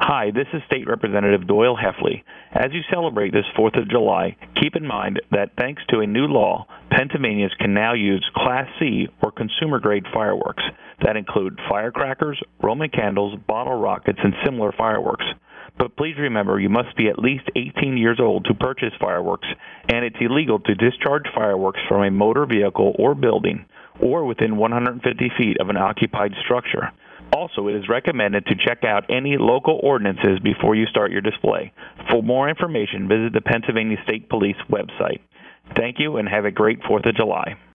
Hi, this is State Representative Doyle Heffley. As you celebrate this 4th of July, keep in mind that thanks to a new law, Pennsylvanians can now use Class C or consumer-grade fireworks that include firecrackers, Roman candles, bottle rockets, and similar fireworks. But please remember, you must be at least 18 years old to purchase fireworks, and it's illegal to discharge fireworks from a motor vehicle or building, or within 150 feet of an occupied structure. Also, it is recommended to check out any local ordinances before you start your display. For more information, visit the Pennsylvania State Police website. Thank you, and have a great 4th of July.